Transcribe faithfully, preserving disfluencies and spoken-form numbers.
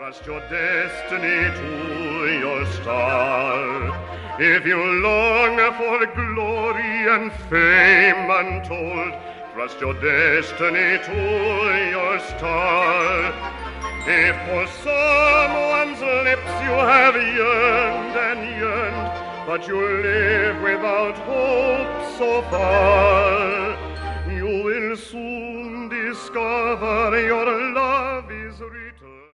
Trust your destiny to your star. If you long for glory and fame untold, trust your destiny to your star. If for someone's lips you have yearned and yearned, but you live without hope so far, you will soon discover